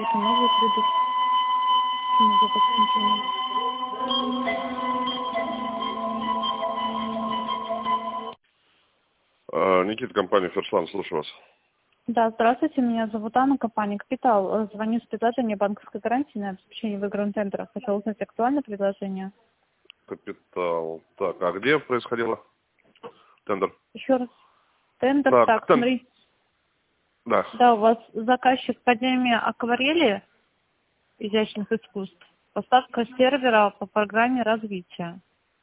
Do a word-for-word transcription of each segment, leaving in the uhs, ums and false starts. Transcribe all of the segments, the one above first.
Это новый продукт. Много пациентов. А, Никита, компания Фершлан, слушаю вас. Да, здравствуйте, меня зовут Анна, компания Капитал. Звоню с предложением банковской гарантии на обеспечение в игровом тендере. Хотела узнать актуальное предложение. Капитал. Так, а где происходило тендер? Еще раз. Тендер, Так, так, тен- смотри. Да. Да, у вас заказчик Академия акварели изящных искусств. Поставка сервера по программе развития.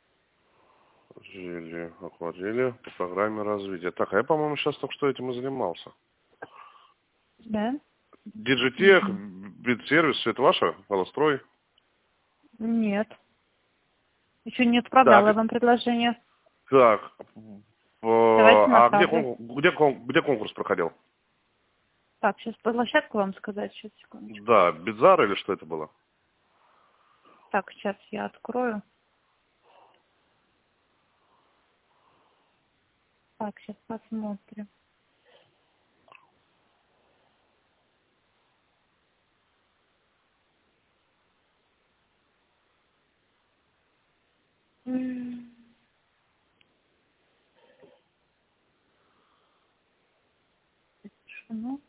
Жили, акварели по программе развития. Так, а я, по-моему, сейчас только что этим и занимался. Да? Диджитех, Угу. бит-сервис, это ваше? Волострой? Нет. Еще не отправляла я Так, вам предложение. так. Давайте э, А где, направлю. кон- где, кон- где конкурс проходил? Так, сейчас по площадку вам сказать. Сейчас, секундочку. Да, Бизар или что это было? Так, сейчас я открою. Так, сейчас посмотрим. М, ну,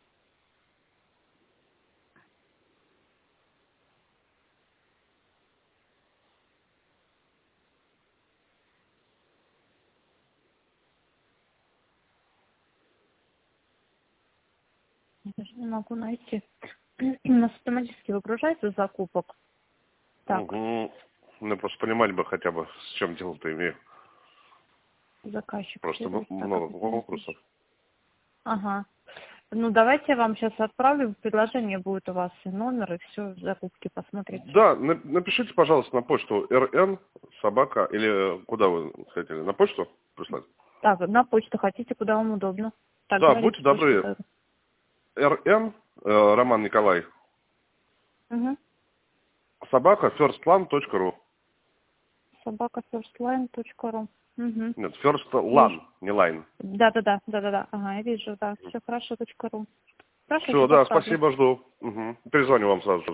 я даже не могу найти. У нас автоматически выгружается закупок. Так, Угу. Ну, просто понимать бы хотя бы, с чем дело-то имею. заказчик Просто м- сервис. Так, много официальный конкурсов. ключ. Ага. Ну, давайте я вам сейчас отправлю. Предложение будет у вас и номер, и все, закупки посмотрите. Да, на- напишите, пожалуйста, на почту rn собака или куда вы хотели? На почту прислать? Так, на почту хотите, куда вам удобно. Так, Да, говорите будьте почту. добры. rn, э, Роман Николай, Угу. собака firstlan точка ru. собака ферстline точка ру. Угу. Нет, firstlan, не line. Да, да, да, да, да, да. Ага, я вижу, да. Все хорошо, точка ру. Хорошо, Все, сейчас да, отправлю. спасибо, жду. Угу. Перезвоню вам сразу же.